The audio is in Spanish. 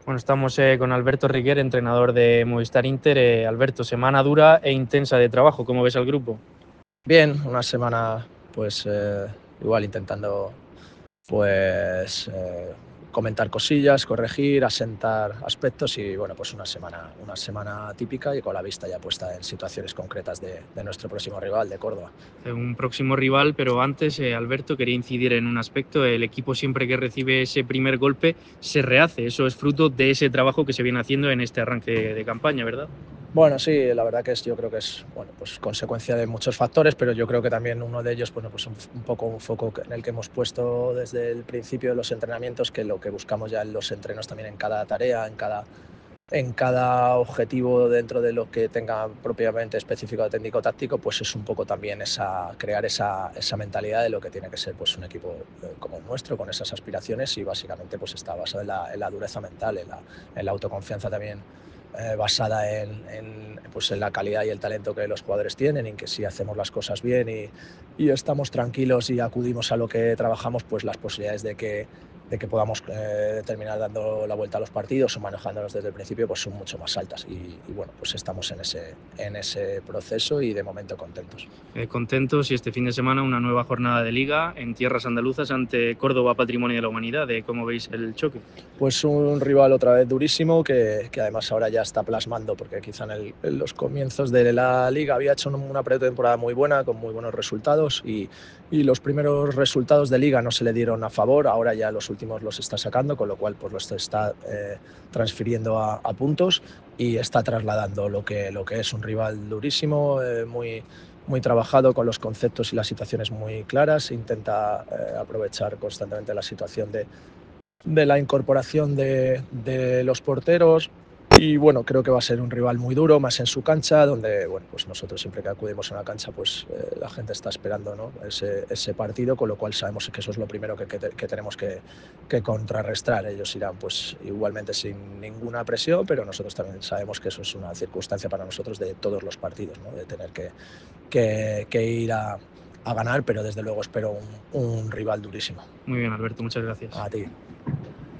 Bueno, estamos con Alberto Riquer, entrenador de Movistar Inter. Alberto, semana dura e intensa de trabajo, ¿cómo ves al grupo? Bien, una semana pues igual intentando pues comentar cosillas, corregir, asentar aspectos y bueno, pues una semana típica y con la vista ya puesta en situaciones concretas de nuestro próximo rival, de Córdoba. Un próximo rival, pero antes, Alberto, quería incidir en un aspecto. El equipo siempre que recibe ese primer golpe se rehace. Eso es fruto de ese trabajo que se viene haciendo en este arranque de campaña, ¿verdad? Bueno, sí, la verdad que yo creo que es bueno, pues consecuencia de muchos factores, pero yo creo que también uno de ellos, bueno, pues un poco un foco en el que hemos puesto desde el principio de los entrenamientos, que lo que buscamos ya en los entrenos también en cada tarea, en cada objetivo dentro de lo que tenga propiamente específico técnico-táctico, pues es un poco también crear esa mentalidad de lo que tiene que ser pues un equipo como el nuestro, con esas aspiraciones y básicamente pues está basado en la dureza mental, en la autoconfianza también basada pues en la calidad y el talento que los jugadores tienen, y en que si hacemos las cosas bien y estamos tranquilos y acudimos a lo que trabajamos, pues las posibilidades de que podamos terminar dando la vuelta a los partidos o manejándolos desde el principio pues son mucho más altas y bueno, pues estamos en ese proceso y de momento contentos. Contentos y este fin de semana una nueva jornada de liga en tierras andaluzas ante Córdoba Patrimonio de la Humanidad. ¿Cómo veis el choque? Pues un rival otra vez durísimo que además ahora ya está plasmando, porque quizá en los comienzos de la liga había hecho una pretemporada muy buena, con muy buenos resultados y los primeros resultados de liga no se le dieron a favor, ahora ya los últimos los está sacando, con lo cual pues los está transfiriendo a puntos y está trasladando lo que es un rival durísimo, muy trabajado, con los conceptos y las situaciones muy claras, intenta aprovechar constantemente la situación de la incorporación de los porteros y bueno, creo que va a ser un rival muy duro, más en su cancha, donde bueno, pues nosotros siempre que acudimos a una cancha pues la gente está esperando, ¿no?, ese partido, con lo cual sabemos que eso es lo primero que tenemos que contrarrestar. Ellos irán pues igualmente sin ninguna presión, pero nosotros también sabemos que eso es una circunstancia para nosotros de todos los partidos, ¿no?, de tener que ir a ganar, pero desde luego espero un rival durísimo. Muy bien, Alberto, muchas gracias. A ti.